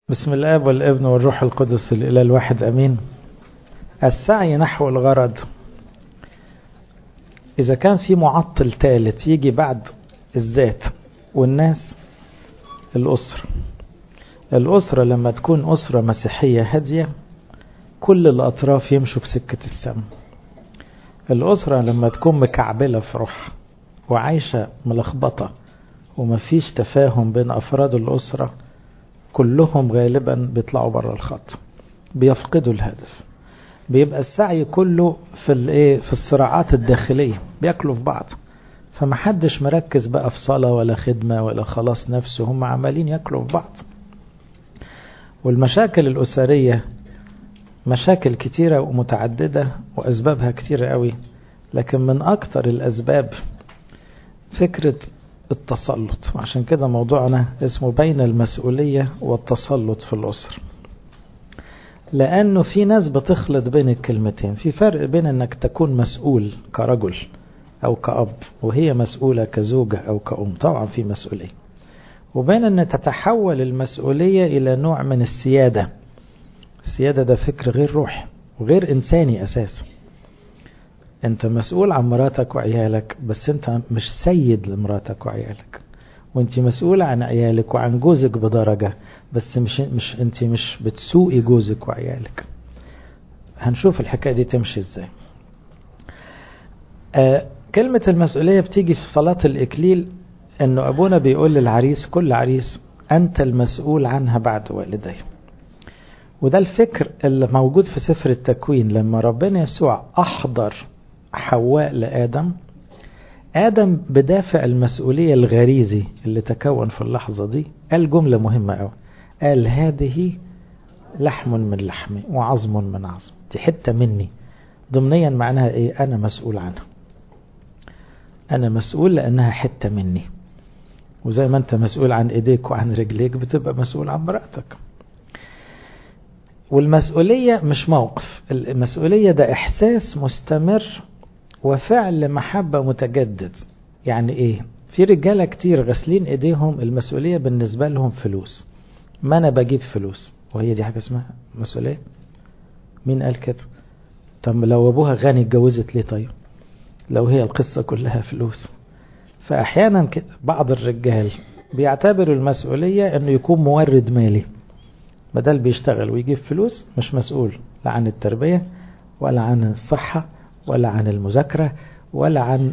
بسم الآب والابن والروح القدس الإله الواحد أمين. السعي نحو الغرض. إذا كان في معطل ثالث يجي بعد الذات والناس، الأسرة لما تكون أسرة مسيحية هادية كل الأطراف يمشوا في سكة السم. الأسرة لما تكون مكعبلة في روحها وعايشة ملخبطة ومفيش تفاهم بين أفراد الأسرة، كلهم غالبا بيطلعوا برا الخط، بيفقدوا الهدف. بيبقى السعي كله في الصراعات الداخلية، بياكلوا في بعض، فمحدش مركز بقى في صلاة ولا خدمة ولا خلاص نفسه، هم عمالين ياكلوا في بعض. والمشاكل الأسرية مشاكل كتيرة ومتعددة وأسبابها كتيرة قوي، لكن من أكتر الأسباب فكرة التسلط. عشان كده موضوعنا اسمه بين المسؤولية والتسلط في الأسر، لأنه في ناس بتخلط بين الكلمتين. في فرق بين أنك تكون مسؤول كرجل أو كأب وهي مسؤولة كزوجة أو كأم، طبعا في مسؤولية، وبين أن تتحول المسؤولية إلى نوع من السيادة. السيادة ده فكر غير روحي وغير إنساني أساسا. أنت مسؤول عن مراتك وعيالك، بس أنت مش سيد لمراتك وعيالك، وأنت مسؤول عن عيالك وعن جوزك بدرجة، بس أنت مش بتسوقي جوزك وعيالك. هنشوف الحكاية دي تمشي إزاي. كلمة المسؤولية بتيجي في صلاة الإكليل، أنه أبونا بيقول للعريس، كل عريس أنت المسؤول عنها بعد والدي. وده الفكر اللي موجود في سفر التكوين. لما ربنا يسوع أحضر حواء لآدم، آدم بدافع المسؤولية الغريزي اللي تكون في اللحظة دي قال جملة مهمة أوي، قال هذه لحم من لحمي وعظم من عظم، دي حتة مني. ضمنيا معناها إيه؟ أنا مسؤول عنها، أنا مسؤول لأنها حتة مني. وزي ما أنت مسؤول عن إيديك وعن رجليك، بتبقى مسؤول عن مرأتك. والمسؤولية مش موقف، المسؤولية ده إحساس مستمر وفعل محبة متجدد. يعني إيه؟ في رجالة كتير غسلين إيديهم المسؤولية بالنسبة لهم فلوس. ما أنا بجيب فلوس، وهي دي حاجة اسمها مسؤولية؟ مين قال كده؟ طب لو أبوها غني اتجوزت ليه؟ طيب لو هي القصة كلها فلوس. فأحيانا بعض الرجال بيعتبروا المسؤولية أنه يكون مورد مالي، بدل بيشتغل ويجيب فلوس مش مسؤول لا عن التربية ولا عن الصحة ولا عن المذاكرة ولا عن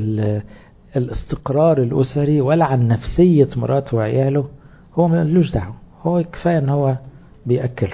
الاستقرار الأسري ولا عن نفسية مراته وعياله. هو ملوش دعوة، هو كفاية ان هو بيأكله.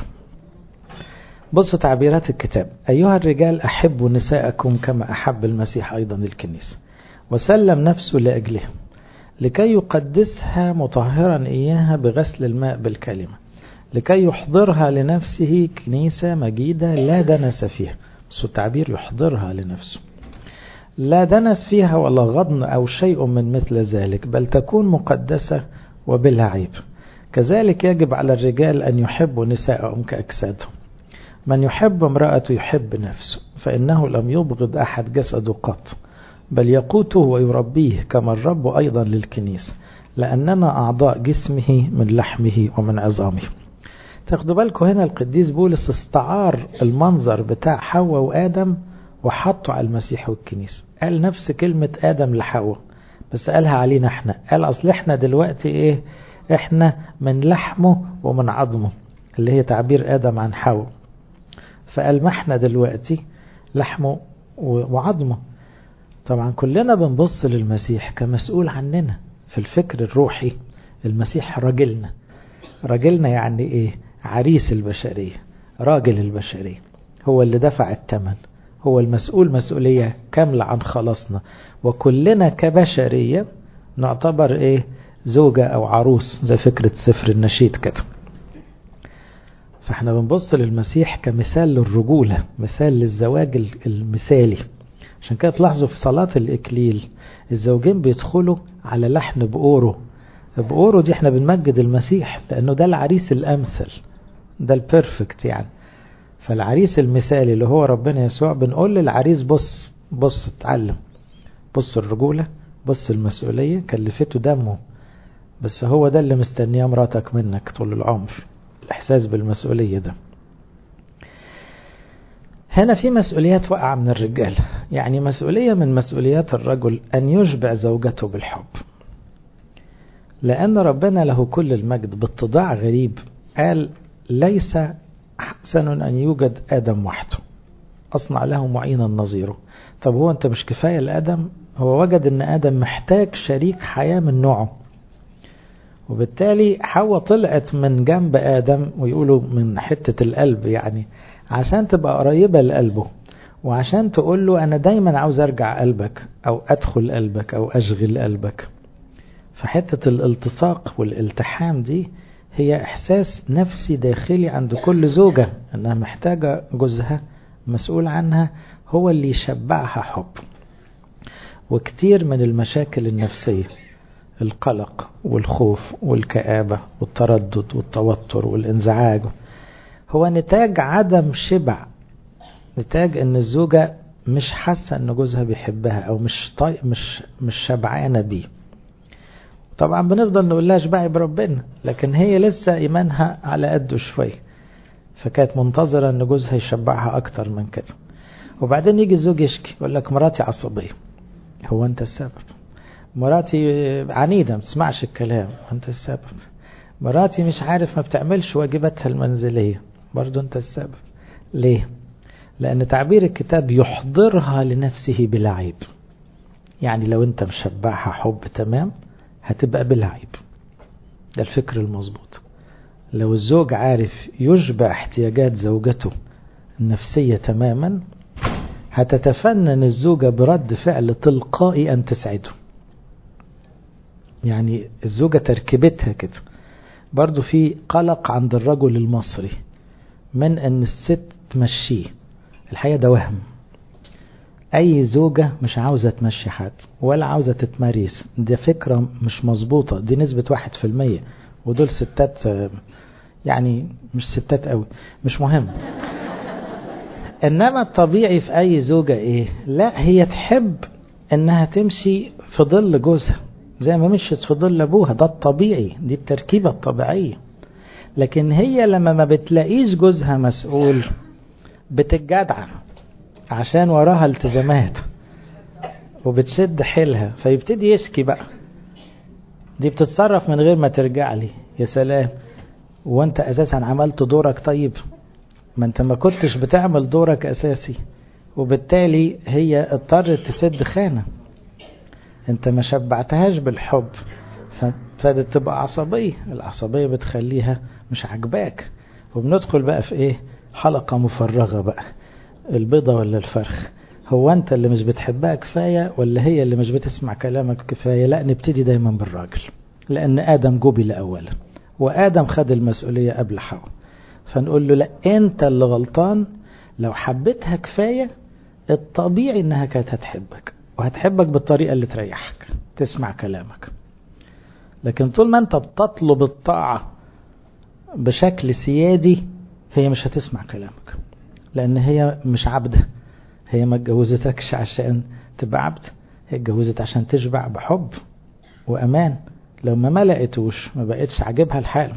بصوا تعبيرات الكتاب: أيها الرجال أحبوا نساءكم كما أحب المسيح أيضا الكنيسة وسلم نفسه لأجلها لكي يقدسها مطهرا إياها بغسل الماء بالكلمة، لكي يحضرها لنفسه كنيسة مجيدة لا دنس فيها. بس التعبير يحضرها لنفسه، لا دنس فيها ولا غضن أو شيء من مثل ذلك، بل تكون مقدسة وبلا عيب. كذلك يجب على الرجال أن يحبوا نساءهم كأجسادهم. من يحب امرأته يحب نفسه، فإنه لم يبغض أحد جسده قط، بل يقوته ويربيه كما الرب أيضا للكنيسة، لأننا أعضاء جسمه من لحمه ومن عظامه. تاخدوا بالكم هنا القديس بولس استعار المنظر بتاع حواء وآدم وحطه على المسيح والكنيسة. قال نفس كلمة آدم لحواء، بس قالها علينا احنا. قال أصل احنا دلوقتي ايه؟ احنا من لحمه ومن عظمه، اللي هي تعبير آدم عن حواء. فقال ما احنا دلوقتي لحمه وعظمه. طبعا كلنا بنبص للمسيح كمسؤول عننا في الفكر الروحي. المسيح راجلنا يعني ايه؟ عريس البشرية، راجل البشرية، هو اللي دفع الثمن، هو المسؤول مسؤولية كاملة عن خلاصنا. وكلنا كبشرية نعتبر ايه؟ زوجة او عروس، زي فكرة سفر النشيد كده. فاحنا بنبص للمسيح كمثال للرجولة، مثال للزواج المثالي. عشان كده تلاحظوا في صلاة الإكليل الزوجين بيدخلوا على لحن بأورو دي احنا بنمجد المسيح لأنه ده العريس الأمثل، ده البيرفكت يعني. فالعريس المثالي اللي هو ربنا يسوع، بنقول للعريس بص اتعلم، بص الرجولة، بص المسؤولية كلفته دمه، بس هو ده اللي مستنيه مراتك منك طول العمر. الإحساس بالمسؤولية ده. هنا في مسؤوليات وقع من الرجال، يعني مسؤولية من مسؤوليات الرجل أن يشبع زوجته بالحب، لأن ربنا له كل المجد باتضاع غريب قال ليس أحسن أن يوجد آدم وحده، أصنع له معينا نظيره. طب هو أنت مش كفاية لآدم؟ هو وجد أن آدم محتاج شريك حياة من نوعه، وبالتالي حواء طلعت من جنب آدم، ويقولوا من حتة القلب، يعني عشان تبقى قريبة لقلبه، وعشان تقول له أنا دايما عاوز أرجع قلبك أو أدخل قلبك أو أشغل قلبك. فحتة الالتصاق والالتحام دي هي إحساس نفسي داخلي عند كل زوجة أنها محتاجة جوزها مسؤول عنها هو اللي يشبعها حب. وكتير من المشاكل النفسية، القلق والخوف والكآبة والتردد والتوتر والانزعاج، هو نتاج عدم شبع، نتاج ان الزوجة مش حاسة ان جوزها بيحبها او مش شبعانة بيه. طبعا بنفضل نقول لها اشبعي بربنا، لكن هي لسه ايمانها على قده شوية، فكانت منتظرة ان جوزها يشبعها اكتر من كده. وبعدين يجي الزوج يشكي يقول لك مراتي عصبية، هو انت السبب. مراتي عنيدة ما بتسمعش الكلام، انت السبب. مراتي مش عارف ما بتعملش واجباتها المنزلية، برضو انت السبب. ليه؟ لأن تعبير الكتاب يحضرها لنفسه بلا عيب، يعني لو انت مشبعها حب تمام هتبقى بلا عيب. ده الفكر المظبوط. لو الزوج عارف يشبع احتياجات زوجته النفسية تماما، هتتفنن الزوجة برد فعل تلقائي أن تسعده. يعني الزوجة تركيبتها كده. برضو في قلق عند الرجل المصري من أن الست تمشيه، الحقيقة ده وهم. أي زوجة مش عاوزة تمشي حد ولا عاوزة تتماريس، دي فكرة مش مظبوطة، دي نسبة 1%، ودول ستات يعني مش ستات قوي، مش مهم. إنما الطبيعي في أي زوجة إيه؟ لا، هي تحب إنها تمشي في ظل جوزها زي ما مشيت في ظل أبوها، ده الطبيعي، دي التركيبة الطبيعية. لكن هي لما ما بتلاقيش جوزها مسؤول بتتجدع عشان وراها التزامات وبتشد حيلها، فيبتدي يشكي بقى. دي بتتصرف من غير ما ترجع لي، يا سلام، وانت اساسا عملت دورك؟ طيب ما انت ما كنتش بتعمل دورك اساسي، وبالتالي هي اضطرت تسد خانة، انت ما شبعتهاش بالحب، فابتدت تبقى عصبية. العصبية بتخليها مش عجباك، وبندخل بقى في ايه؟ حلقة مفرغة بقى، البيضة ولا الفرخ؟ هو انت اللي مش بتحبها كفاية ولا هي اللي مش بتسمع كلامك كفاية؟ لا، نبتدي دايما بالراجل، لان آدم جبل اولا، وآدم خد المسؤولية قبل حواء. فنقول له لا، انت اللي غلطان. لو حبيتها كفاية الطبيعي انها كانت هتحبك، وهتحبك بالطريقة اللي تريحك، تسمع كلامك. لكن طول ما انت بتطلب الطاعة بشكل سيادي هي مش هتسمع كلامك، لان هي مش عبدة. هي ما اتجوزتكش عشان تبقى عبد، هي اتجوزت عشان تشبع بحب وامان. لو ما لقيتوش ما بقتش عاجبها الحال.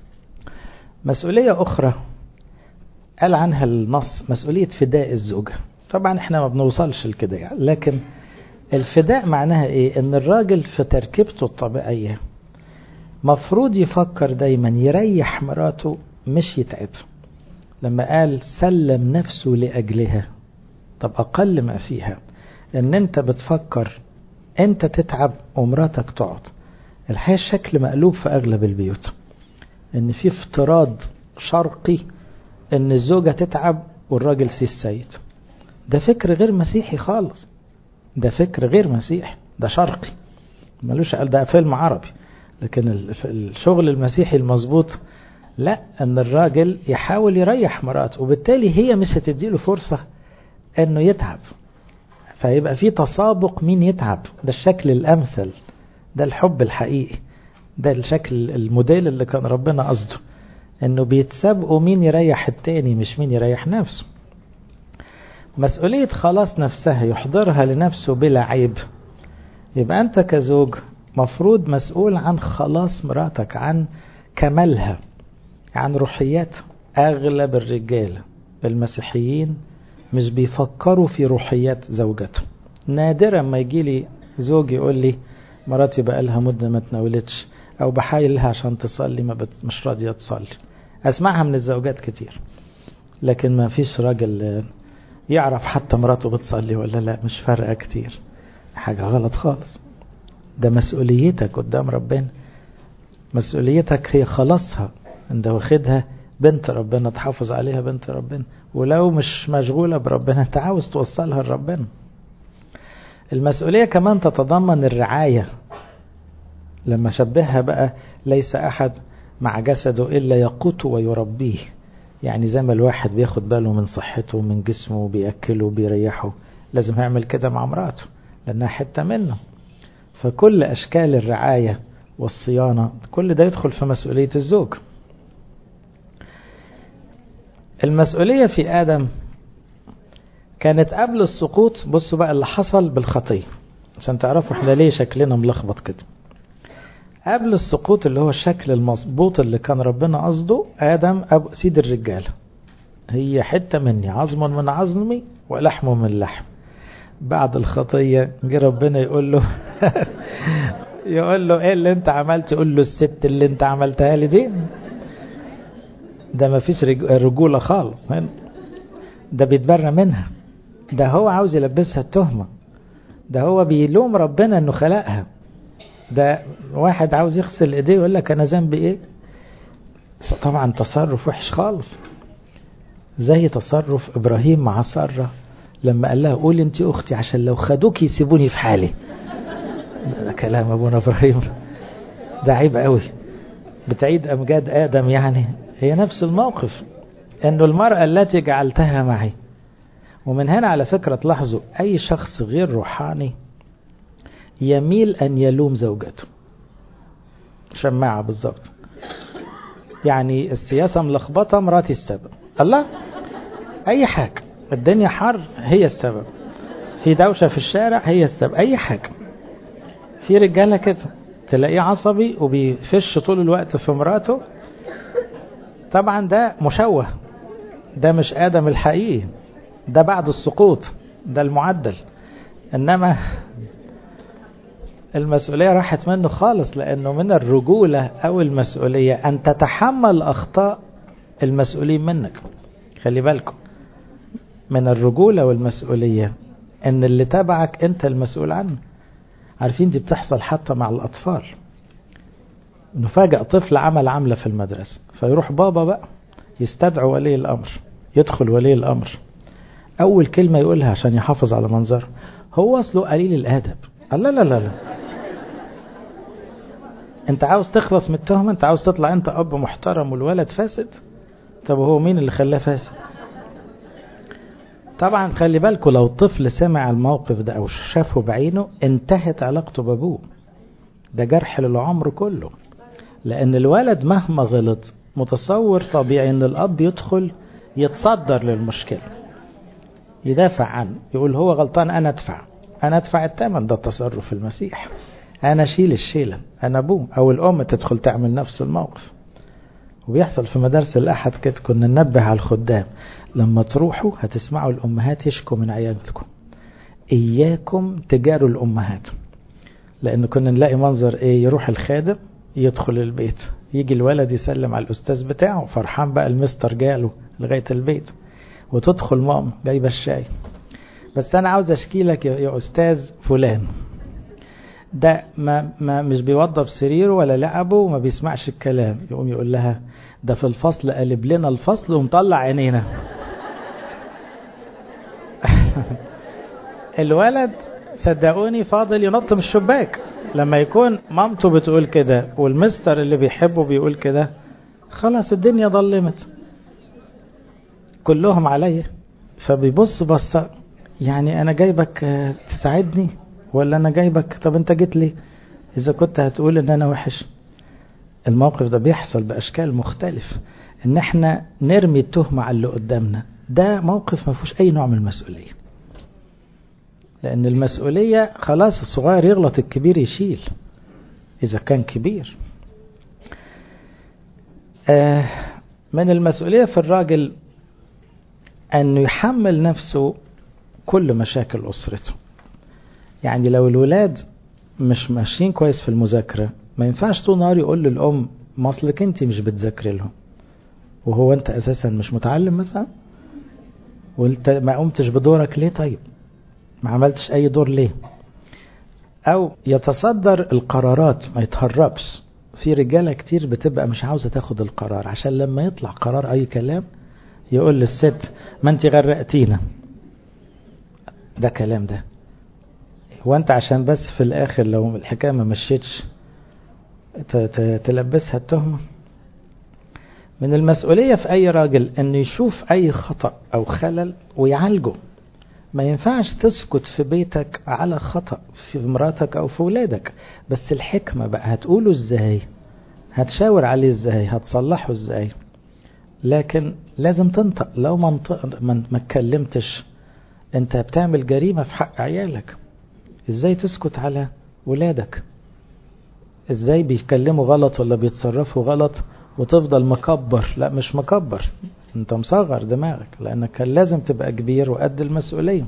مسؤولية اخرى قال عنها النص مسؤولية فداء الزوجة. طبعا احنا ما بنوصلش لكده يعني، لكن الفداء معناها ايه؟ ان الراجل في تركيبته الطبيعية مفروض يفكر دايما يريح مراته مش يتعب. لما قال سلم نفسه لأجلها، طب أقل ما فيها ان انت بتفكر انت تتعب ومراتك تقعد. الحقيقة الشكل مقلوب في اغلب البيوت، ان في افتراض شرقي ان الزوجة تتعب والراجل السيد. ده فكر غير مسيحي خالص، ده فكر غير مسيحي، ده شرقي ملوش. قال ده فيلم عربي، لكن الشغل المسيحي المظبوط لا، ان الراجل يحاول يريح مراته، وبالتالي هي مش هتديله فرصة انه يتعب، فيبقى في تسابق مين يتعب. ده الشكل الامثل، ده الحب الحقيقي، ده الشكل الموديل اللي كان ربنا قصده، انه بيتسابقوا مين يريح التاني مش مين يريح نفسه. مسؤولية خلاص نفسها يحضرها لنفسه بلا عيب. يبقى انت كزوج مفروض مسؤول عن خلاص مراتك، عن كمالها. عن روحيات. أغلب الرجال المسيحيين مش بيفكروا في روحيات زوجته. نادرا ما يجي لي زوج يقول لي مراتي بقى لها مدة ما تناولتش، أو بحايلها عشان تصلي مش راضية تصلي. أسمعها من الزوجات كتير، لكن ما فيش راجل يعرف حتى مراته بتصلي ولا لا، مش فارقة كتير. حاجة غلط خالص. ده مسؤوليتك قدام ربنا، مسؤوليتك هي خلاصها. انت واخدها بنت ربنا، تحافظ عليها بنت ربنا، ولو مش مشغولة بربنا انت عاوز توصلها لربنا. المسؤولية كمان تتضمن الرعاية. لما شبهها بقى ليس أحد مع جسده إلا يقوته ويربيه، يعني زي ما الواحد بياخد باله من صحته ومن جسمه وبيأكله وبيريحه، لازم يعمل كده مع مراته لأنها حتة منه. فكل أشكال الرعاية والصيانة كل ده يدخل في مسؤولية الزوج. المسؤولية في آدم كانت قبل السقوط. بصوا بقى اللي حصل بالخطية عشان تعرفوا احنا ليه شكلنا ملخبط كده. قبل السقوط اللي هو الشكل المظبوط اللي كان ربنا قصده، آدم أبو سيد الرجال، هي حتة مني، عظم من عظمي ولحم من لحم. بعد الخطية جه ربنا يقول له يقول له ايه اللي انت عملت؟ يقول له الست اللي انت عملتها لي دي. ده ما فيش رجولة خالص، ده بيتبرى منها، ده هو عاوز يلبسها التهمة، ده هو بيلوم ربنا انه خلقها. ده واحد عاوز يغسل ايديه ويقول لك انا ذنبي ايه؟ طبعا تصرف وحش خالص، زي تصرف ابراهيم مع سارة لما قال لها قولي انت اختي عشان لو خدوك يسيبوني في حالي. ده كلام ابونا ابراهيم، ده عيب قوي، بتعيد امجاد ادم. يعني هي نفس الموقف، انه المرأة التي جعلتها معي. ومن هنا على فكرة تلاحظوا اي شخص غير روحاني يميل ان يلوم زوجته. شماعة بالظبط، يعني السياسة ملخبطة مراتي السبب، الله اي حاجة، الدنيا حر هي السبب، في دوشة في الشارع هي السبب، اي حاجة. في رجالة كده تلاقيه عصبي وبيفش طول الوقت في مراته. طبعا ده مشوه، ده مش آدم الحقيقي، ده بعد السقوط، ده المعدل. انما المسؤولية راحت منه خالص، لانه من الرجولة او المسؤولية ان تتحمل اخطاء المسؤولين منك. خلي بالكم من الرجولة والمسؤولية ان اللي تبعك انت المسؤول عنه. عارفين دي بتحصل حتى مع الاطفال. نفاجأ طفل عمل عملة في المدرسة، فيروح بابا بقى يستدعو ولي الامر، يدخل ولي الامر، اول كلمة يقولها عشان يحافظ على منظره هو اصله قليل الادب. لا لا لا لا، انت عاوز تخلص من التهمة؟ انت عاوز تطلع انت اب محترم والولد فاسد؟ طب هو مين اللي خلاه فاسد؟ طبعا خلي بالكم لو الطفل سمع الموقف ده او شافه بعينه انتهت علاقته بابوه، ده جرح للعمر كله. لان الولد مهما غلط متصور طبيعي ان الاب يدخل يتصدر للمشكلة، يدافع عنه، يقول هو غلطان انا ادفع الثمن. ده تصرف المسيح، انا اشيل الشيلة، انا ابوه. او الام تدخل تعمل نفس الموقف. وبيحصل في مدارس الأحد كده، كنا ننبه على الخدام لما تروحوا هتسمعوا الأمهات يشكوا من عيالكم، إياكم تجاروا الأمهات. لأن كنا نلاقي منظر إيه، يروح الخادم يدخل البيت، يجي الولد يسلم على الأستاذ بتاعه فرحان بقى المستر جاله لغاية البيت، وتدخل ماما جايبة الشاي، بس أنا عاوز أشكي لك يا أستاذ فلان، ده ما مش بيوضب سريره ولا لعبه وما بيسمعش الكلام. يقوم يقول لها ده في الفصل قلب لنا الفصل ومطلع عينينا. الولد صدقوني فاضل ينط من الشباك لما يكون مامته بتقول كده والمستر اللي بيحبه بيقول كده. خلاص الدنيا ظلمت، كلهم عليا. فبيبص بصة، يعني انا جايبك تساعدني ولا انا جايبك؟ طب انت جيت لي اذا كنت هتقول ان انا وحش. الموقف ده بيحصل باشكال مختلف، ان احنا نرمي التهمة على اللي قدامنا. ده موقف ما فيهوش اي نوع من المسؤولية، لان المسؤولية خلاص الصغير يغلط الكبير يشيل اذا كان كبير. من المسؤولية في الراجل أنه يحمل نفسه كل مشاكل أسرته. يعني لو الولاد مش ماشيين كويس في المذاكرة، ما ينفعش طول نهار يقول للأم ما أصلك أنت مش بتذاكري لهم، وهو أنت أساسا مش متعلم مثلا، وأنت ما قمتش بدورك ليه؟ طيب ما عملتش أي دور ليه؟ أو يتصدر القرارات، ما يتهربش. في رجالة كتير بتبقى مش عاوزة تاخد القرار، عشان لما يطلع قرار أي كلام يقول للست ما أنت غرقتينا. ده كلام ده، وانت عشان بس في الاخر لو الحكاية ما مشيتش تلبسها التهمة. من المسؤولية في اي راجل انه يشوف اي خطأ او خلل ويعالجه. ما ينفعش تسكت في بيتك على خطأ في مراتك او في ولادك، بس الحكمة بقى هتقوله ازاي، هتشاور عليه ازاي، هتصلحه ازاي. لكن لازم تنطق. لو ما اتكلمتش انت بتعمل جريمة في حق عيالك. ازاي تسكت على ولادك؟ ازاي بيتكلموا غلط ولا بيتصرفوا غلط وتفضل مكبر؟ لا مش مكبر، انت مصغر دماغك، لانك كان لازم تبقى كبير وقد المسؤولية.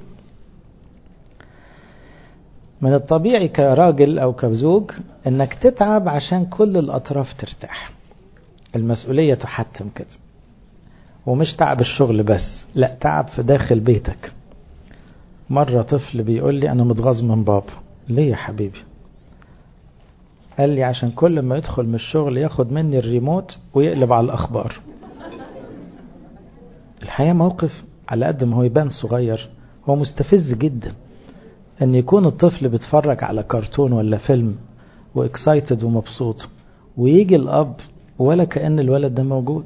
من الطبيعي كراجل او كزوج انك تتعب عشان كل الاطراف ترتاح. المسؤولية تحتم كده، ومش تعب الشغل بس، لا تعب في داخل بيتك. مرة طفل بيقول لي أنا متغاظ من بابا. ليه يا حبيبي؟ قال لي عشان كل ما يدخل من الشغل ياخد مني الريموت ويقلب على الأخبار. الحقيقة موقف على قد ما هو يبان صغير هو مستفز جدا، أن يكون الطفل بيتفرج على كرتون ولا فيلم وإكسايتد ومبسوط، ويجي الأب ولا كأن الولد ده موجود.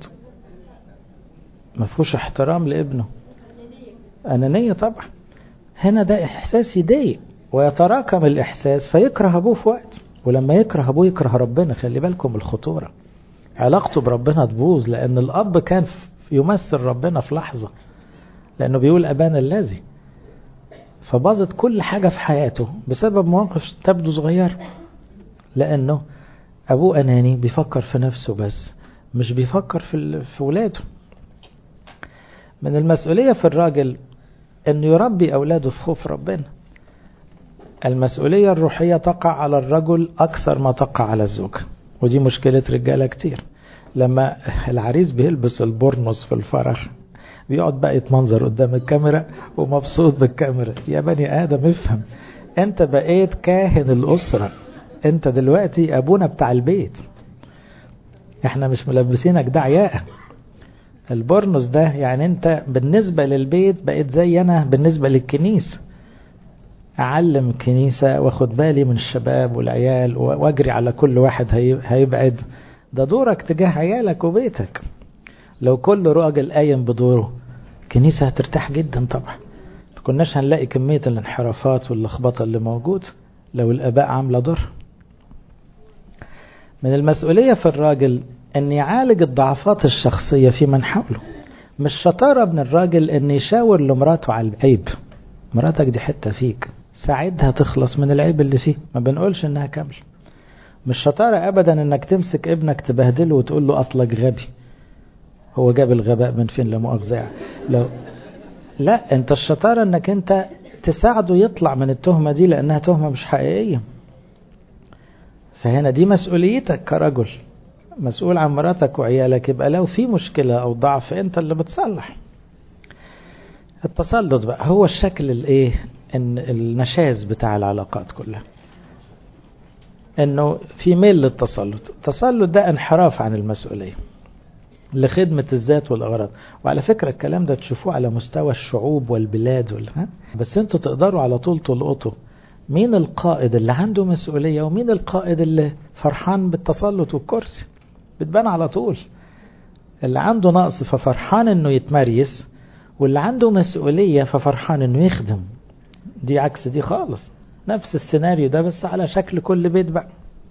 مفهوش احترام لابنه، أنانية طبعا. هنا ده إحساس يضايق، ويتراكم الإحساس فيكره أبوه في وقت، ولما يكره أبوه يكره ربنا. خلي بالكم الخطورة، علاقته بربنا تبوظ، لأن الأب كان يمثل ربنا في لحظة، لأنه بيقول أبانا الذي. فباظت كل حاجة في حياته بسبب مواقف تبدو صغير، لأنه أبوه أناني بيفكر في نفسه بس، مش بيفكر في ولاده. من المسؤولية في الراجل أنه يربي أولاده في خوف ربنا. المسؤولية الروحية تقع على الرجل أكثر ما تقع على الزوجة، ودي مشكلة رجالة كتير. لما العريس بيلبس البورنوس في الفرح بيقعد بقى يتمنظر قدام الكاميرا ومبسوط بالكاميرا. يا بني آدم افهم، انت بقيت كاهن الأسرة، انت دلوقتي أبونا بتاع البيت، احنا مش ملبسينك دعياء. البورنوس ده يعني انت بالنسبة للبيت بقيت زي انا بالنسبة للكنيسة. اعلم الكنيسة واخد بالي من الشباب والعيال واجري على كل واحد هيبعد. ده دورك تجاه عيالك وبيتك. لو كل راجل قايم بدوره الكنيسة هترتاح جدا طبعا. كناش هنلاقي كمية الانحرافات واللخبطة اللي موجود لو الآباء عاملة دور. من المسؤولية في الراجل أن يعالج الضعفات الشخصية في من حوله. مش شطارة من الراجل أن يشاور لمراته على العيب. مراتك دي حتة فيك، ساعدها تخلص من العيب اللي فيه، ما بنقولش أنها كامل. مش شطارة أبدا أنك تمسك ابنك تبهدله وتقول له أصلك غبي. هو جاب الغباء من فين؟ لا مؤاخذة. لا، أنت الشطارة أنك أنت تساعده يطلع من التهمة دي، لأنها تهمة مش حقيقية. فهنا دي مسؤوليتك كرجل مسؤول عن مراتك وعيالك. يبقى لو في مشكلة أو ضعف أنت اللي بتصلح. التسلط بقى هو الشكل إن النشاز بتاع العلاقات كلها، إنه في ميل للتسلط. التسلط ده انحراف عن المسؤولية لخدمة الذات والأغراض. وعلى فكرة الكلام ده تشوفوه على مستوى الشعوب والبلاد بس انتوا تقدروا على طول تلقطوا مين القائد اللي عنده مسؤولية ومين القائد اللي فرحان بالتسلط والكرسي. بتبان على طول. اللي عنده نقص ففرحان انه يتمريس، واللي عنده مسؤولية ففرحان انه يخدم. دي عكس دي خالص. نفس السيناريو ده بس على شكل كل بيت بقى.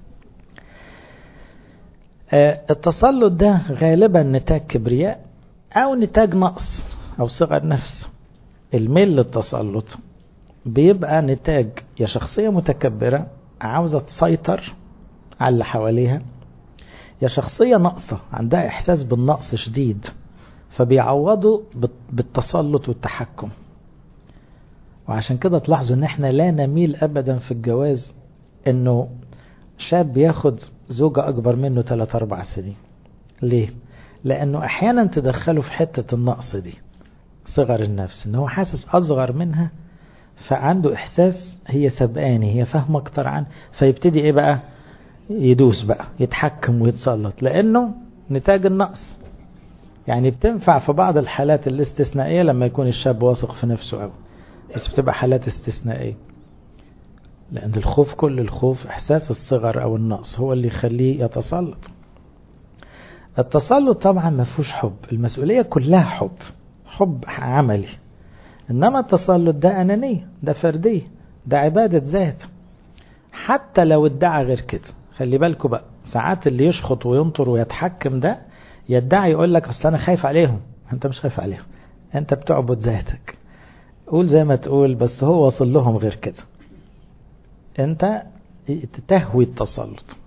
التسلط ده غالبا نتاج كبرياء او نتاج نقص او صغر نفس. الميل للتسلط بيبقى نتاج يا شخصية متكبرة عاوزة تسيطر على اللي حواليها، يا شخصية ناقصة عندها إحساس بالنقص شديد، فبيعوضوا بالتسلط والتحكم. وعشان كده تلاحظوا ان احنا لا نميل ابدا في الجواز انه شاب ياخد زوجة اكبر منه 3-4 سنين. ليه؟ لانه احيانا تدخله في حتة النقص دي، صغر النفس، ان هو حاسس اصغر منها، فعنده احساس هي سبقاني، هي فاهمة اكتر عنه، فيبتدي ايه بقى؟ يدوس بقى، يتحكم ويتسلط، لانه نتاج النقص. يعني بتنفع في بعض الحالات الاستثنائية لما يكون الشاب واثق في نفسه قوي، بس بتبقى حالات استثنائية، لأن الخوف، كل الخوف إحساس الصغر أو النقص هو اللي يخليه يتسلط. التسلط طبعا ما فيهوش حب، المسؤولية كلها حب عملي، إنما التسلط ده أنانية، ده فردية، ده عبادة ذات. حتى لو ادعى غير كده، خلي بالكوا بقى، ساعات اللي يشخط وينطر ويتحكم ده يدعي يقول لك أصل أنا خايف عليهم. أنت مش خايف عليهم، أنت بتعبد ذاتك. قول زي ما تقول، بس هو وصل لهم غير كده. انت تهوي التسلط.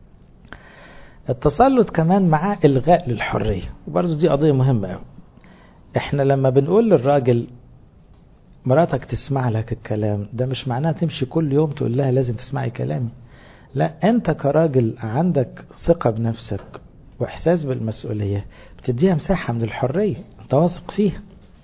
التسلط كمان معاه الغاء للحرية، وبرضو دي قضية مهمة قوي. احنا لما بنقول للراجل مراتك تسمع لك الكلام، ده مش معناه تمشي كل يوم تقول لها لازم تسمعي كلامي. لا، انت كراجل عندك ثقة بنفسك واحساس بالمسؤولية، بتديها مساحة من الحرية، انت واثق فيها،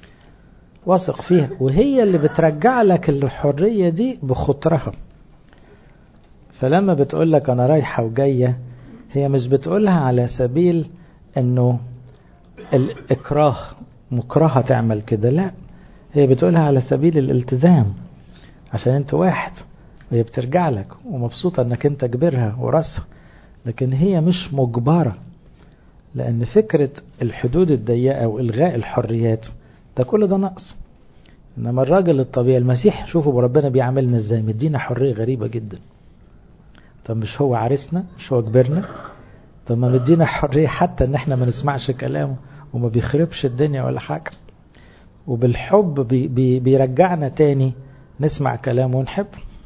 وهي اللي بترجع لك الحرية دي بخطرها. فلما بتقول لك أنا رايحة وجاية، هي مش بتقولها على سبيل أنه الإكراه، مكرهة تعمل كده، لا، هي بتقولها على سبيل الالتزام، عشان انت واحد، وهي بترجع لك ومبسوطة أنك انت كبرها وراسها، لكن هي مش مجبرة. لأن فكرة الحدود الضيقة وإلغاء الحريات ده كل ده نقص. إنما الراجل الطبيعي، المسيح شوفوا ربنا بيعملنا ازاي، مدينا حرية غريبة جدا. طب مش هو عرسنا؟ مش هو كبرنا؟ طب ما مدينا حرية حتى ان احنا ما نسمعش كلامه، وما بيخربش الدنيا ولا حاجة، وبالحب بيرجعنا تاني نسمع كلامه ونحب.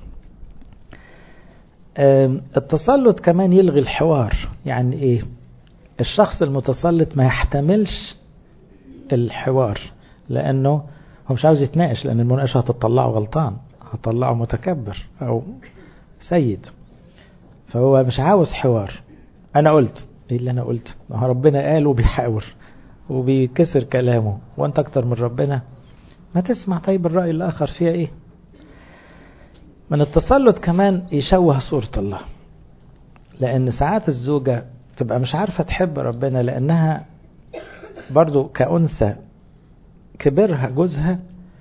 التسلط كمان يلغي الحوار. يعني ايه؟ الشخص المتسلط ما يحتملش الحوار، لانه هو مش عاوز يتناقش، لان المناقشة هتطلعه غلطان، هتطلعه متكبر او سيد، فهو مش عاوز حوار. انا قلت ايه اللي انا قلت؟ ما هو ربنا قال وبيحاور وبيكسر كلامه، وانت اكتر من ربنا؟ ما تسمع طيب الرأي الاخر فيها ايه. من التسلط كمان يشوه صورة الله، لان ساعات الزوجة تبقى مش عارفة تحب ربنا، لانها برضو كأنثى كبرها جوزها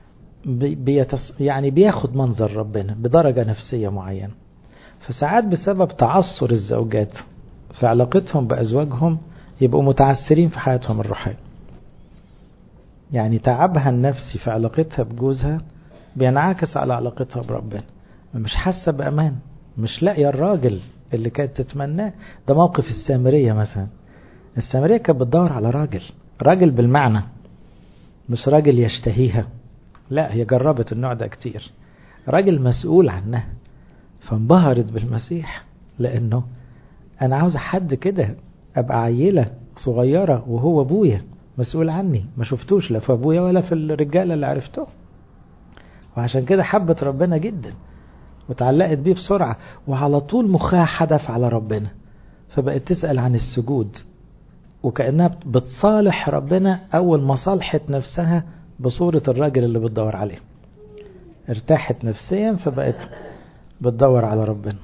يعني بياخد منظر ربنا بدرجة نفسية معينة، فساعات بسبب تعثر الزوجات في علاقتهم بأزواجهم يبقوا متعثرين في حياتهم الروحية. يعني تعبها النفسي في علاقتها بجوزها بينعكس على علاقتها بربنا، مش حاسة بأمان، مش لاقية الراجل اللي كانت تتمناه. ده موقف السامرية مثلا. السامرية كانت بتدور على راجل بالمعنى، مش راجل يشتهيها، لا، هي جربت النوع ده كتير، راجل مسؤول عنها، فانبهرت بالمسيح، لأنه أنا عاوز حد كده، أبقى عيلة صغيرة وهو أبويا مسؤول عني، ما شفتوش لا في أبويا ولا في الرجالة اللي عرفته. وعشان كده حبت ربنا جدا وتعلقت بيه بسرعة، وعلى طول مخها حدف على ربنا، فبقت تسأل عن السجود، وكأنها بتصالح ربنا أول ما صالحت نفسها بصورة الراجل اللي بتدور عليه. ارتاحت نفسيا فبقت بتدور على ربنا.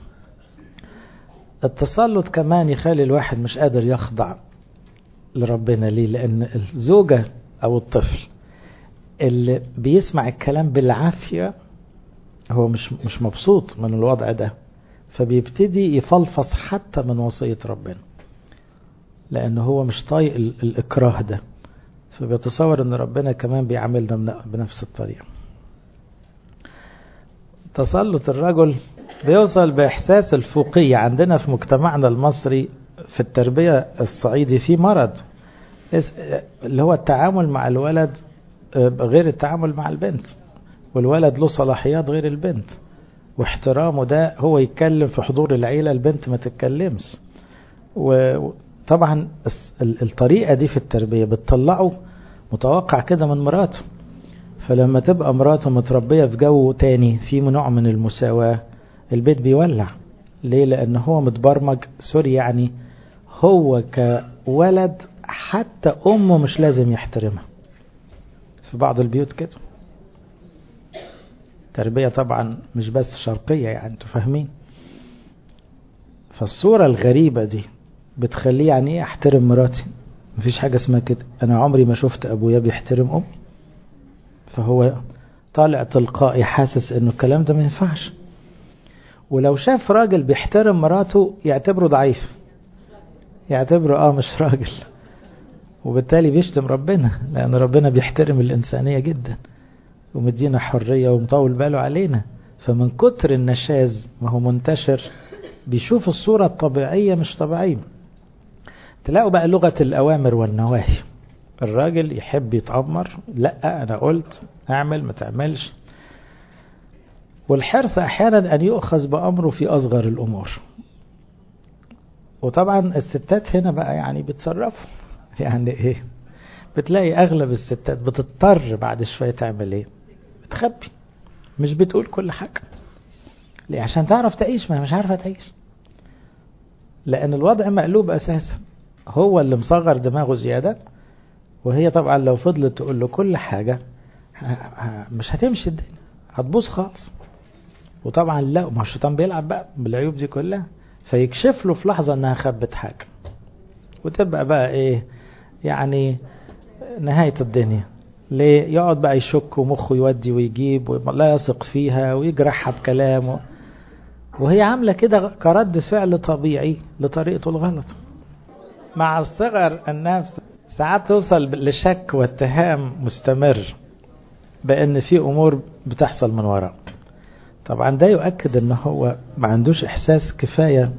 التسلط كمان يخلي الواحد مش قادر يخضع لربنا. ليه؟ لأن الزوجة أو الطفل اللي بيسمع الكلام بالعافية هو مش مبسوط من الوضع ده، فبيبتدي يفلفص حتى من وصية ربنا، لأنه هو مش طايق الإكراه ده، فبيتصور أن ربنا كمان بيعاملنا بنفس الطريقة. تسلط الرجل بيوصل بإحساس الفوقية. عندنا في مجتمعنا المصري في التربية الصعيدي في مرض اللي هو التعامل مع الولد غير التعامل مع البنت، والولد له صلاحيات غير البنت، واحترامه ده هو يتكلم في حضور العيلة، البنت ما تتكلمش، طبعا الطريقة دي في التربية بتطلعه متوقع كده من مراته، فلما تبقى مراته متربية في جو تاني في نوع من المساواة البيت بيولع. ليه؟ لأن هو متبرمج سوري يعني، هو كولد حتى أمه مش لازم يحترمها. في بعض البيوت كده تربية طبعا مش بس شرقية يعني، انتوا فاهمين. فالصورة الغريبة دي بتخليه يعني ايه احترم مراتي؟ مفيش حاجة اسمها كده. انا عمري ما شفت ابويا بيحترم امي، فهو طالع تلقائي حاسس انه الكلام ده ما ينفعش. ولو شاف راجل بيحترم مراته يعتبره ضعيف، يعتبره مش راجل، وبالتالي بيشتم ربنا، لان ربنا بيحترم الانسانية جدا ومدينا حرية ومطول باله علينا. فمن كتر النشاز ما هو منتشر بيشوف الصورة الطبيعية مش طبيعية. تلاقوا بقى لغة الأوامر والنواهي، الراجل يحب يتأمر، لا أنا قلت اعمل ما تعملش. والحرص أحيانا أن يؤخذ بأمره في أصغر الأمور. وطبعا الستات هنا بقى يعني بتصرفوا يعني ايه، بتلاقي أغلب الستات بتضطر بعد شوية تعمل ايه، بتخبي، مش بتقول كل حاجة. ليه؟ عشان تعرف تعيش، ما مش عارفة تعيش، لأن الوضع مقلوب أساسا. هو اللي مصغر دماغه زيادة، وهي طبعا لو فضلت تقول له كل حاجة مش هتمشي الدنيا، هتبوظ خالص. وطبعا لا، ما الشيطان بيلعب بقى بالعيوب دي كلها، فيكشف له في لحظة انها خبت حاجة، وتبقى بقى ايه يعني نهاية الدنيا. ليه؟ يقعد بقى يشك ومخه يودي ويجيب ولا يثق فيها ويجرحها بكلامه، وهي عاملة كده كرد فعل طبيعي لطريقته الغلط. مع الصغر النفس ساعات توصل لشك واتهام مستمر بأن في أمور بتحصل من وراء. طبعا ده يؤكد أنه هو ما عندوش إحساس كفاية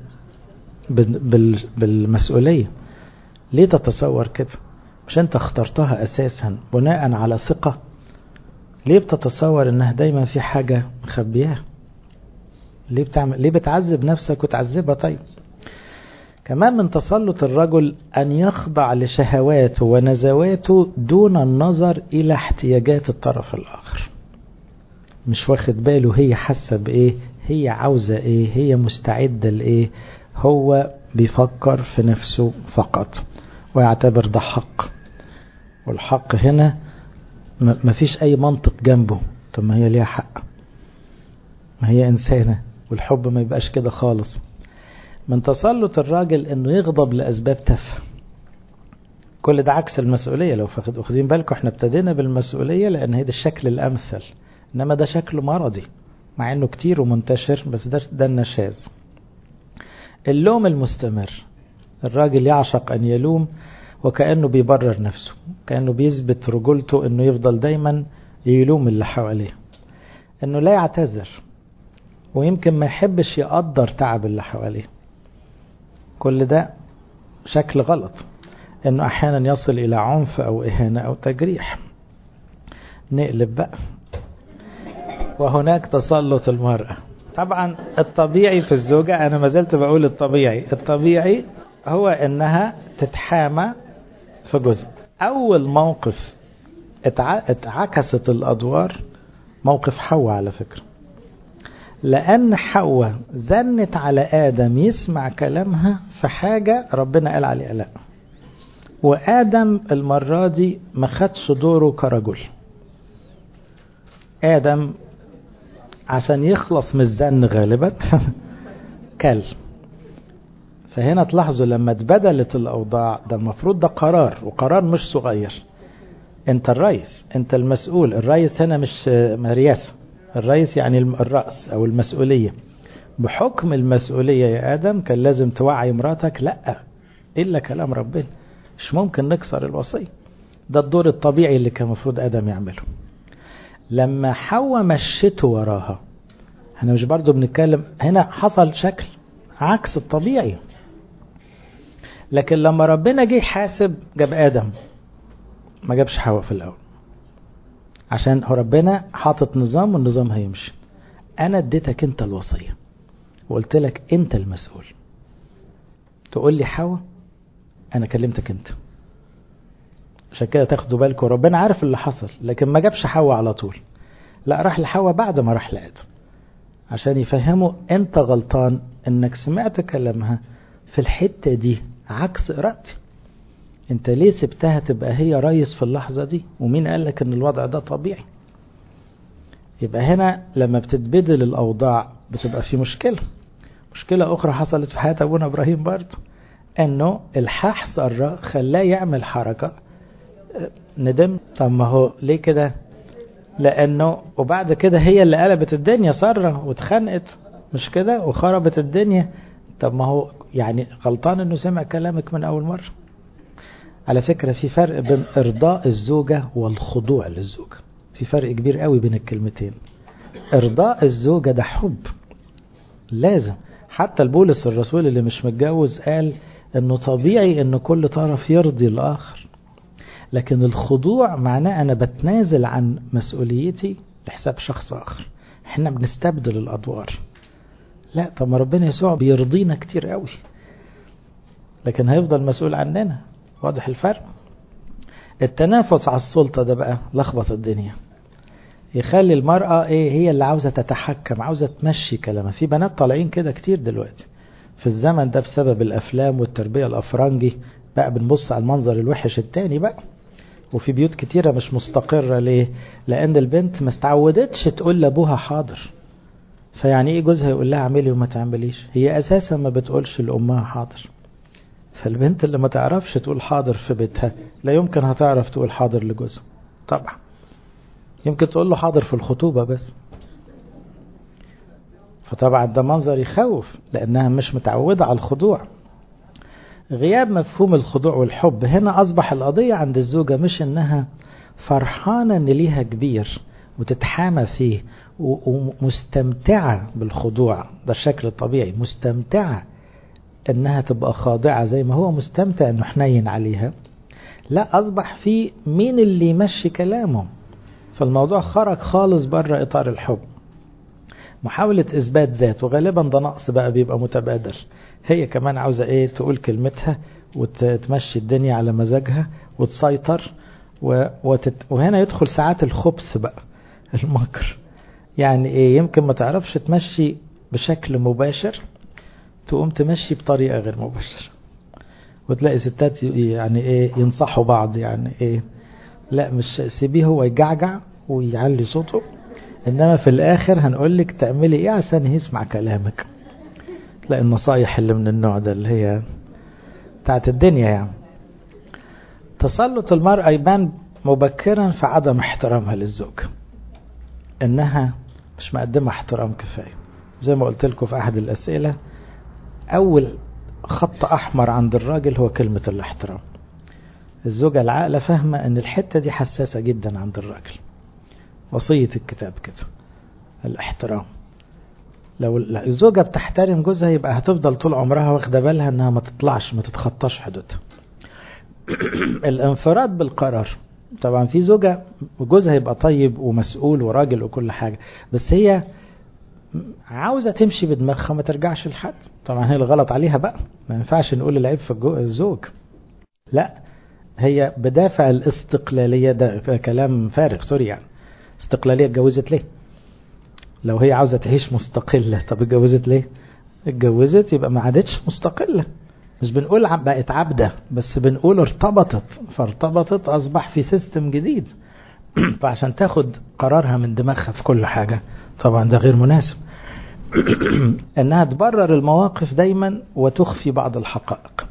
بالمسؤولية. ليه تتصور كده؟ مش أنت اخترتها أساسا بناء على ثقة؟ ليه بتتصور أنها دايما في حاجة مخبياها؟ ليه بتعذب نفسك وتعذبها؟ طيب كمان من تسلط الرجل أن يخضع لشهواته ونزواته دون النظر إلى احتياجات الطرف الآخر. مش واخد باله هي حاسة بإيه، هي عاوزة إيه، هي مستعدة لإيه. هو بيفكر في نفسه فقط ويعتبر ده حق، والحق هنا مفيش أي منطق جنبه. طب ما هي ليها حق، ما هي إنسانة، والحب ما يبقاش كده خالص. من تسلط الراجل انه يغضب لاسباب تافهه. كل ده عكس المسؤوليه. لو واخدين بالكم احنا ابتدينا بالمسؤوليه لان هي ده الشكل الامثل، انما ده شكل مرضي مع انه كتير ومنتشر، بس ده النشاز. اللوم المستمر، الراجل يعشق ان يلوم وكأنه بيبرر نفسه، كأنه بيثبت رجولته انه يفضل دايما يلوم اللي حواليه، انه لا يعتذر، ويمكن ما يحبش يقدر تعب اللي حواليه. كل ده شكل غلط، انه احيانا يصل الى عنف او اهانة او تجريح. نقلب بقى. وهناك تسلط المرأة. طبعا الطبيعي في الزوجة، انا ما زلت بقول الطبيعي هو انها تتحامى في جزء. اول موقف اتعكست الادوار موقف حواء على فكرة، لأن حواء زنت على آدم يسمع كلامها في حاجة ربنا قال عليها لا، وآدم المرة دي ما خدش دوره كرجل. آدم عشان يخلص من الزن غالبا كل. فهنا تلاحظوا لما اتبدلت الأوضاع، ده المفروض ده قرار، وقرار مش صغير. انت الرئيس، انت المسؤول. الرئيس هنا مش رئاسة، الرئيس يعني الرأس أو المسؤولية. بحكم المسؤولية يا آدم كان لازم توعي مراتك لا إلا كلام ربنا، مش ممكن نكسر الوصية. ده الدور الطبيعي اللي كان مفروض آدم يعمله. لما حواء مشته وراها، احنا مش برضو بنتكلم هنا، حصل شكل عكس الطبيعي. لكن لما ربنا جه حاسب جاب آدم، ما جابش حواء في الأول، عشان ربنا حاطط نظام والنظام هيمشي. انا اديتك انت الوصية وقلت لك انت المسؤول، تقول لي حواء انا كلمتك انت. عشان كده تاخدوا بالكم، ربنا عارف اللي حصل، لكن ما جابش حواء على طول، لا راح لحواء بعد ما راح لآدم، عشان يفهموا انت غلطان انك سمعت كلامها في الحتة دي عكس ارادتي. انت ليه سبتها تبقى هي رئيس في اللحظة دي؟ ومين قال لك ان الوضع ده طبيعي؟ يبقى هنا لما بتتبدل الاوضاع بتبقى في مشكلة. مشكلة اخرى حصلت في حياة ابونا ابراهيم برضه، انه الحاح سارة خلاه يعمل حركة ندم. طب ما هو ليه كده؟ لانه وبعد كده هي اللي قلبت الدنيا سارة واتخنقت، مش كده؟ وخربت الدنيا. طب ما هو يعني غلطان انه سمع كلامك من اول مرة. على فكرة في فرق بين ارضاء الزوجة والخضوع للزوجة، في فرق كبير قوي بين الكلمتين. ارضاء الزوجة ده حب لازم، حتى البولس الرسول اللي مش متجوز قال انه طبيعي ان كل طرف يرضي الاخر. لكن الخضوع معناه انا بتنازل عن مسؤوليتي لحساب شخص اخر. احنا بنستبدل الادوار. لا، طب ما ربنا يسوع بيرضينا كتير قوي، لكن هيفضل مسؤول عننا. واضح الفرق؟ التنافس على السلطة ده بقى لخبط الدنيا، يخلي المرأة هي اللي عاوزة تتحكم، عاوزة تمشي كلامها. في بنات طالعين كده كتير دلوقتي في الزمن ده بسبب الافلام والتربية الافرنجي. بقى بنبص على المنظر الوحش التاني بقى. وفي بيوت كتيرة مش مستقرة. ليه؟ لان البنت ما استعودتش تقول لابوها حاضر. فيعني ايه جوزها يقول لها اعملي وما تعمليش؟ هي اساسا ما بتقولش لامها حاضر. فالبنت اللي ما تعرفش تقول حاضر في بيتها لا يمكن هتعرف تقول حاضر لجوزها. طبعا يمكن تقول له حاضر في الخطوبة بس. فطبعا ده منظر يخوف، لأنها مش متعودة على الخضوع. غياب مفهوم الخضوع والحب. هنا أصبح القضية عند الزوجة مش إنها فرحانة إن ليها كبير وتتحامى فيه ومستمتعة بالخضوع، ده الشكل الطبيعي، مستمتعة إنها تبقى خاضعة زي ما هو مستمتع إنه حنين عليها. لا، أصبح في مين اللي يمشي كلامه. فالموضوع خرج خالص بره إطار الحب. محاولة إثبات ذات، وغالبا ده نقص بقى بيبقى متبادل. هي كمان عاوزة تقول كلمتها وتمشي الدنيا على مزاجها وتسيطر وهنا يدخل ساعات الخبث بقى، المكر. يعني يمكن ما تعرفش تمشي بشكل مباشر، تقوم تمشي بطريقة غير مباشرة. وتلاقي ستات يعني ينصحوا بعض، يعني لا مش سيبيه هو يجعجع ويعلي صوته، انما في الاخر هنقولك تعملي عشان يسمع كلامك. تلاقي النصايح اللي من النوع ده اللي هي بتاعت الدنيا. يعني تسلط المرأة يبان مبكرا في عدم احترامها للزوج، انها مش مقدمة احترام كفاية. زي ما قلت لكم في احد الاسئلة، اول خط احمر عند الراجل هو كلمة الاحترام. الزوجة العاقلة فاهمة ان الحتة دي حساسة جدا عند الراجل. وصية الكتاب كده الاحترام. لو الزوجة بتحترم جوزها يبقى هتفضل طول عمرها واخدة بالها انها ما تتخطاش حدودها. الانفراد بالقرار. طبعا في زوجة جوزها يبقى طيب ومسؤول وراجل وكل حاجة، بس هي عاوزة تمشي بدماغها ما ترجعش لحد. طبعا هي الغلط عليها بقى، ما ينفعش نقول العيب في الزوج. لا، هي بدافع الاستقلالية. ده كلام فارغ، سوري. يعني استقلالية اتجوزت ليه؟ لو هي عاوزة تعيش مستقلة، طب اتجوزت ليه؟ اتجوزت يبقى ما عادتش مستقلة. مش بنقول بقت عبدة، بس بنقول ارتبطت. فارتبطت أصبح في سيستم جديد. فعشان تاخد قرارها من دماغها في كل حاجة، طبعا ده غير مناسب. انها تبرر المواقف دايما وتخفي بعض الحقائق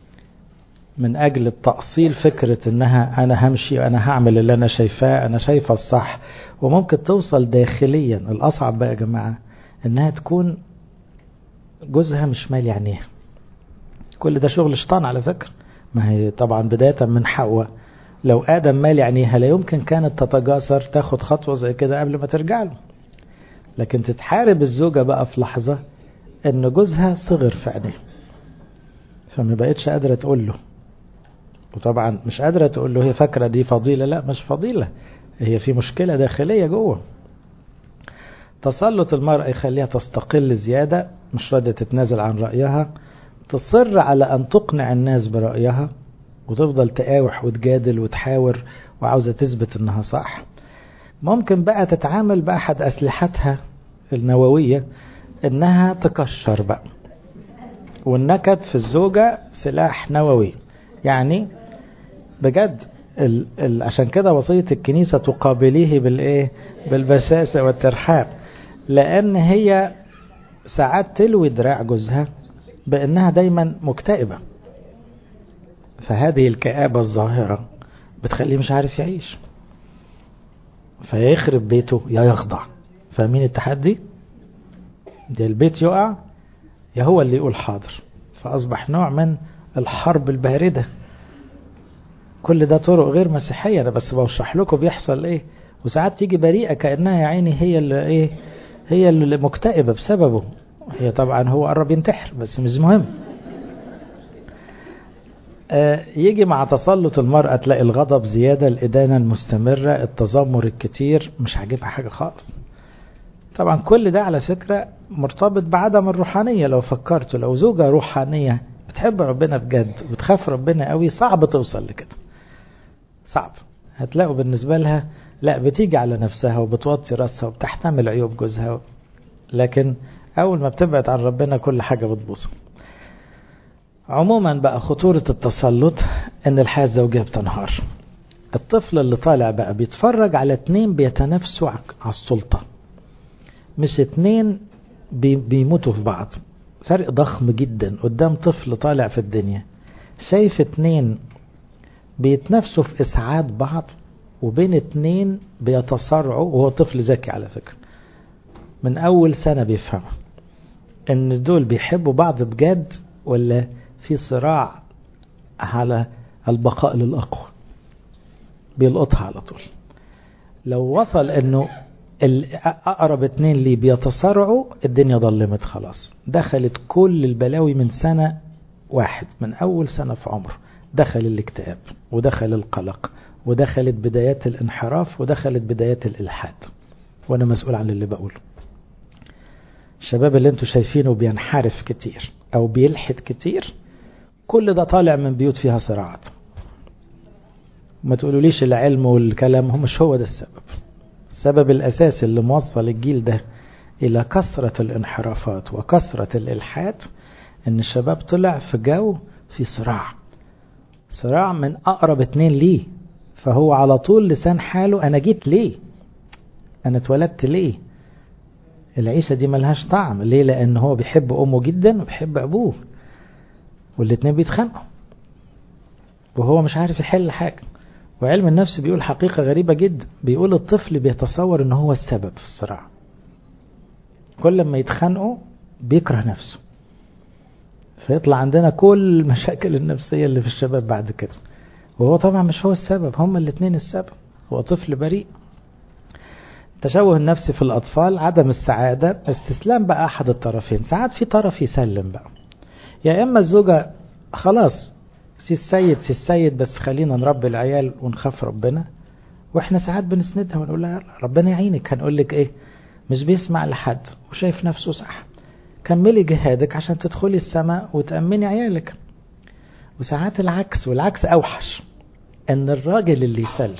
من اجل التأصيل. فكرة انها انا همشي وانا هعمل اللي انا شايفاه، انا شايفة الصح. وممكن توصل داخليا. الاصعب بقى يا جماعة انها تكون جوزها مش مالي عينيها. كل ده شغل شيطان على فكرة. ما هي طبعا بداية من حواء. لو آدم مالي عينيها لا يمكن كانت تتجاسر تاخد خطوة زي كده قبل ما ترجع له. لكن تتحارب الزوجة بقى في لحظة ان جوزها صغر في عينيه، فما بقتش قادرة تقول له. وطبعا مش قادرة تقول له، هي فاكرة دي فضيلة. لا، مش فضيلة، هي في مشكلة داخلية جوه. تسلط المرأة يخليها تستقل زيادة، مش راضية تتنازل عن رأيها، تصر على أن تقنع الناس برأيها وتفضل تقاوح وتجادل وتحاور وعاوزة تثبت أنها صح. ممكن بقى تتعامل بأحد أسلحتها النووية، أنها تكشر بقى. والنكد في الزوجة سلاح نووي يعني بجد. عشان كده وصية الكنيسة تقابليه بالإيه؟ بالبساسة والترحاب، لأن هي ساعات تلوي دراع جوزها بأنها دايما مكتئبة، فهذه الكآبة الظاهرة بتخليه مش عارف يعيش، فيخرب بيته يا يخضع. فاهمين التحدي؟ ده البيت يقع يا هو اللي يقول حاضر، فأصبح نوع من الحرب الباردة. كل ده طرق غير مسيحية، أنا بس بشرح لكم بيحصل إيه. وساعات تيجي بريئة كأنها يا عيني هي اللي إيه، هي اللي مكتئبة بسببه. هي طبعا هو قرب ينتحر بس مش مهم. يجي مع تسلط المرأة تلاقي الغضب زيادة، الإدانة المستمرة، التذمر الكتير، مش عاجبها حاجة خالص. طبعا كل ده على فكرة مرتبط بعدم الروحانية. لو فكرتوا لو زوجة روحانية بتحب ربنا بجد وبتخاف ربنا قوي صعب توصل لكده، صعب. هتلاقوا بالنسبة لها لا بتيجي على نفسها وبتوطي رأسها وبتحتمل عيوب جوزها، لكن أول ما بتبعد عن ربنا كل حاجة بتبوظ. عموما بقى خطورة التسلط ان الحياة الزوجية بتنهار. الطفل اللي طالع بقى بيتفرج على 2 بيتنافسوا على السلطة، مش 2 بيموتوا في بعض. فرق ضخم جدا قدام طفل طالع في الدنيا شايف 2 بيتنافسوا في إسعاد بعض، وبين 2 بيتصارعوا. وهو طفل ذكي على فكرة، من أول سنة بيفهم ان دول بيحبوا بعض بجد ولا في صراع على البقاء للأقوى. بيلقطها على طول. لو وصل انه الأقرب 2 ليه بيتصارعوا الدنيا ظلمت خلاص. دخلت كل البلاوي من سنة واحد، من أول سنة في عمره دخل الاكتئاب ودخل القلق ودخلت بدايات الانحراف ودخلت بدايات الإلحاد. وأنا مسؤول عن اللي بقوله. الشباب اللي انتوا شايفينه بينحرف كتير أو بيلحد كتير كل ده طالع من بيوت فيها صراعات. ما تقولوا ليش العلم والكلام، هم مش هو ده السبب. السبب الأساسي اللي موصل الجيل ده إلى كثرة الانحرافات وكثرة الإلحاد إن الشباب طلع في جو في صراع من أقرب 2 ليه. فهو على طول لسان حاله أنا جيت ليه، أنا اتولدت ليه. العيشة دي ملهاش طعم ليه؟ لأن هو بيحب أمه جدا وبيحب أبوه، والاتنين بيتخانقوا وهو مش عارف يحل حاجة. وعلم النفس بيقول حقيقة غريبة جدا، بيقول الطفل بيتصور ان هو السبب في الصراع. كل ما يتخانقوا بيكره نفسه، فيطلع عندنا كل المشاكل النفسية اللي في الشباب بعد كده. وهو طبعا مش هو السبب، هما الاتنين السبب، هو طفل بريء. التشوه النفسي في الأطفال، عدم السعادة، استسلام بقى أحد الطرفين. ساعات في طرف يسلم بقى، يا إما الزوجة خلاص سي السيد بس خلينا نربي العيال ونخاف ربنا، واحنا ساعات بنسندها ونقول لها ربنا يعينك. هنقول لك ايه؟ مش بيسمع لحد وشايف نفسه صح. كملي جهادك عشان تدخلي السماء وتأمني عيالك. وساعات العكس، والعكس اوحش، ان الراجل اللي يسلم،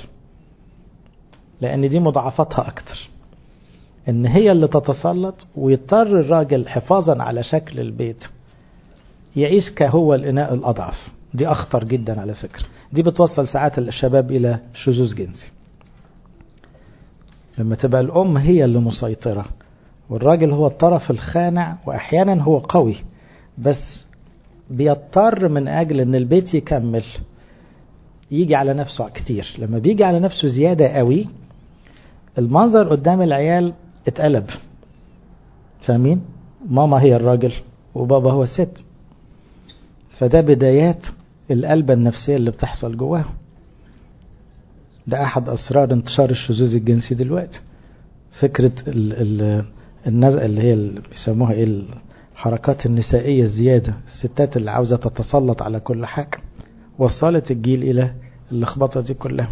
لان دي مضاعفتها اكتر، ان هي اللي تتسلط ويضطر الراجل حفاظا على شكل البيت يعيش كهو الإناء الأضعف. دي أخطر جدا على فكرة. دي بتوصل ساعات الشباب إلى شذوذ جنسي، لما تبقى الأم هي اللي مسيطرة والراجل هو الطرف الخانع. وأحيانا هو قوي بس بيضطر من أجل أن البيت يكمل يجي على نفسه كتير. لما بيجي على نفسه زيادة قوي المنظر قدام العيال اتقلب. فاهمين؟ ماما هي الراجل وبابا هو الست. فده بدايات القلبة النفسية اللي بتحصل جواه. ده أحد أسرار انتشار الشذوذ الجنسي دلوقتي. فكرة النزقة اللي هي اللي بيسموها ايه، الحركات النسائية الزيادة، الستات اللي عاوزة تتسلط على كل حاجة، وصلت الجيل إلى اللخبطة دي كلها.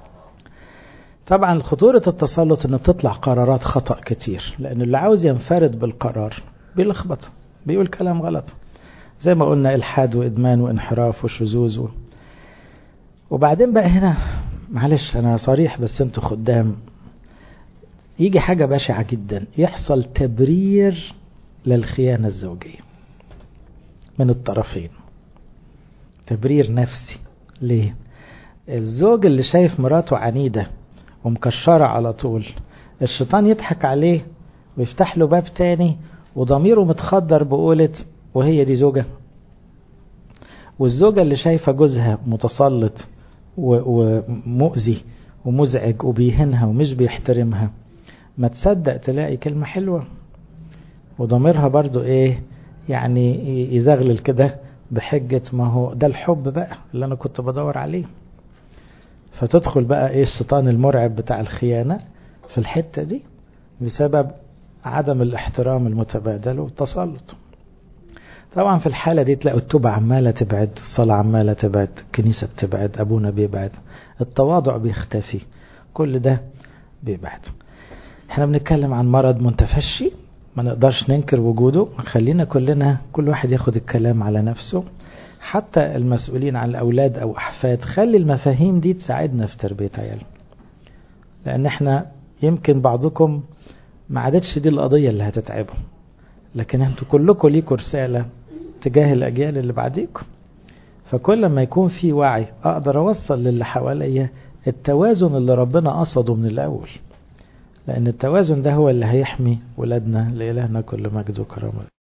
طبعا خطورة التسلط ان تطلع قرارات خطأ كتير، لأن اللي عاوز ينفرد بالقرار بيلخبط، بيقول كلام غلط. زي ما قلنا إلحاد وإدمان وانحراف وشذوذ وبعدين بقى هنا معلش أنا صريح بس انتوا خدام، يجي حاجة بشعة جدا، يحصل تبرير للخيانة الزوجية من الطرفين، تبرير نفسي. ليه؟ الزوج اللي شايف مراته عنيدة ومكشرة على طول، الشيطان يضحك عليه ويفتح له باب تاني وضميره متخدر بقولة وهي دي زوجة. والزوجة اللي شايفة جوزها متسلط ومؤذي ومزعج وبيهنها ومش بيحترمها، ما تصدق تلاقي كلمة حلوة وضميرها برضو ايه يعني يزغلل كده بحجة ما هو ده الحب بقى اللي انا كنت بدور عليه. فتدخل بقى ايه الشيطان المرعب بتاع الخيانة في الحتة دي بسبب عدم الاحترام المتبادل والتسلط. طبعا في الحالة دي تلاقوا التوبة عمالة تبعد، الصلاة عمالة تبعد، الكنيسة بتبعد، أبونا بيبعد، التواضع بيختفي، كل ده بيبعد. احنا بنتكلم عن مرض متفشي ما نقدرش ننكر وجوده، خلينا كلنا كل واحد ياخد الكلام على نفسه، حتى المسؤولين عن الأولاد أو أحفاد، خلي المفاهيم دي تساعدنا في تربية عيال، لأن احنا يمكن بعضكم ما عادتش دي القضية اللي هتتعبهم، لكن انتوا كلكم ليكوا رسالة تجاه الأجيال اللي بعديكم. فكل ما يكون في وعي أقدر أوصل للي حواليا التوازن اللي ربنا قصده من الأول، لأن التوازن ده هو اللي هيحمي ولادنا. لإلهنا كل مجد وكرامة.